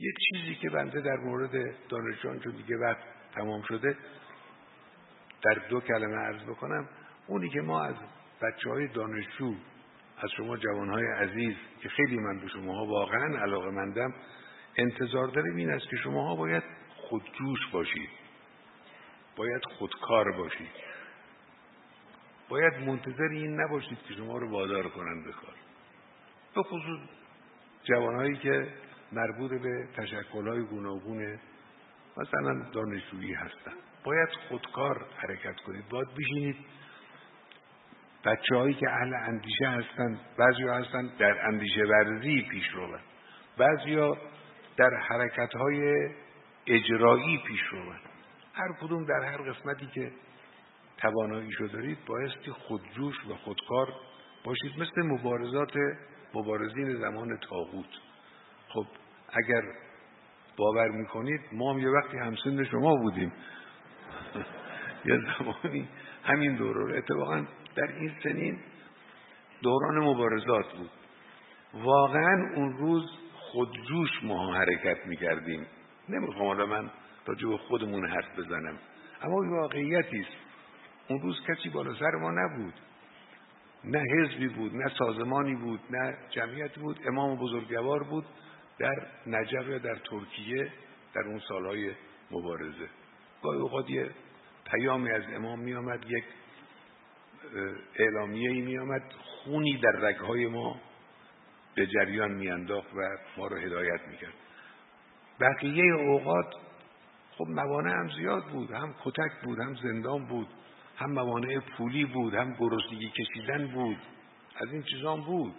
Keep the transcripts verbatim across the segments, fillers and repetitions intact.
یک چیزی که بنده در مورد دانشجویان، چون دیگه وقت تمام شده، در دو کلمه عرض بکنم. اونی که ما از بچه‌های دانشجو، از شما جوانهای عزیز که خیلی من به شماها واقعا علاقه‌مندم، انتظار داریم این است که شماها باید خودجوش باشید، باید خودکار باشید، باید منتظر این نباشید که شما رو وادار کنند به کار. به خصوص جوانهایی که مربوط به تشکل‌های گوناگون مثلا دانشجویی هستن، باید خودکار حرکت کنید، باید بشینید. بچه‌هایی که اهل اندیشه هستند، بعضیا هستن در اندیشه ورزی پیش روند، بعضیا در حرکت‌های اجرایی پیش روند. هر کدوم در هر قسمتی که تواناییشو دارید بایستی خودجوش و خودکار باشید، مثل مبارزات مبارزین زمان طاغوت. خب اگر باور میکنید ما هم یه وقتی همسن شما بودیم یه زمانی همین دوره، اتفاقا در این سنین دوران مبارزات بود. واقعا اون روز خودجوش ما حرکت میکردیم. نمیخوام حالا من راجع به خودمون حرف بزنم، اما واقعیتی است. اون روز کسی بالا سر ما نبود، نه حزبی بود، نه سازمانی بود، نه جمعیتی بود. امام بزرگوار بود در نجف یا در ترکیه در اون سالهای مبارزه. گاهی اوقات یه پیامی از امام می آمد، یک اعلامیه‌ای می آمد، خونی در رگ‌های ما به جریان می انداخت و ما رو هدایت می کرد. بقیه اوقات خب موانع هم زیاد بود، هم کتک بود، هم زندان بود، هم موانع پولی بود، هم گرسنگی کشیدن بود، از این چیزان بود.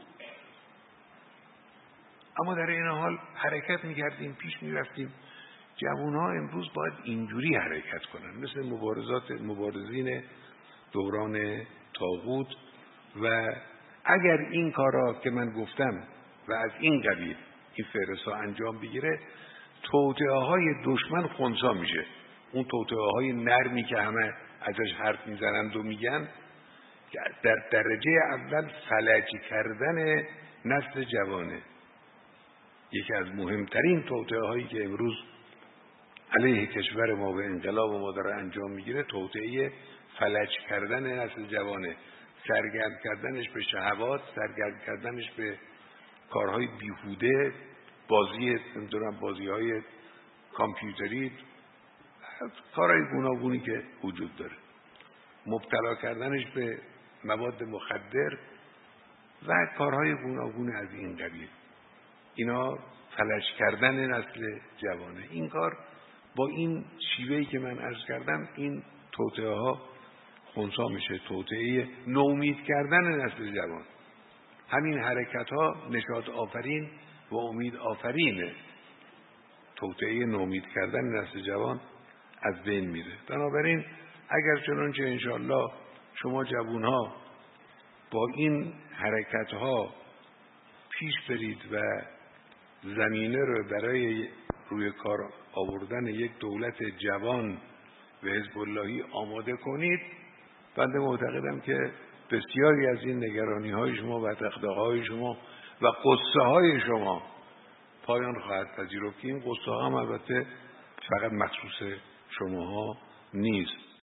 اما در این حال حرکت می‌کردیم، پیش می‌رفتیم. جوان‌ها امروز باید اینجوری حرکت کنن، مثل مبارزات مبارزین دوران طاغوت. و اگر این کارا که من گفتم و از این قبیل این فهرست‌ها انجام بگیره، توطئه‌های دشمن خنثی میشه. اون توطئه‌های نرمی که همه ازش حرف میزنند و میگن، در درجه اول فلج کردن نسل جوانه. یکی از مهمترین توطئه‌هایی که امروز علیه کشور ما و انقلاب ما داره انجام میگیره، توطئه فلج کردن نسل جوانه، سرگرم کردنش به شهوات، سرگرم کردنش به کارهای بیهوده، بازی نمیدونم بازی‌های کامپیوتری، کارهای گوناگونی که وجود داره، مبتلا کردنش به مواد مخدر و کارهای گوناگون از این قبیل. اینا فلج کردن نسل جوانه. این کار با این شیوهی که من عرض کردم، این توطئه ها خنثی میشه. توطئه نومید کردن نسل جوان. همین حرکت ها نشاط آفرین و امید آفرینه. توطئه نومید کردن نسل جوان از بین میره. بنابراین اگر چنانچه انشاءالله شما جوان ها با این حرکت ها پیش برید و زمینه رو برای روی کار آوردن یک دولت جوان و حزب اللهی آماده کنید، بنده معتقدم که بسیاری از این نگرانی های شما و دغدغه های شما و قصه های شما پایان خواهد پذیرفت. این قصه ها هم البته فقط مخصوص شماها نیست.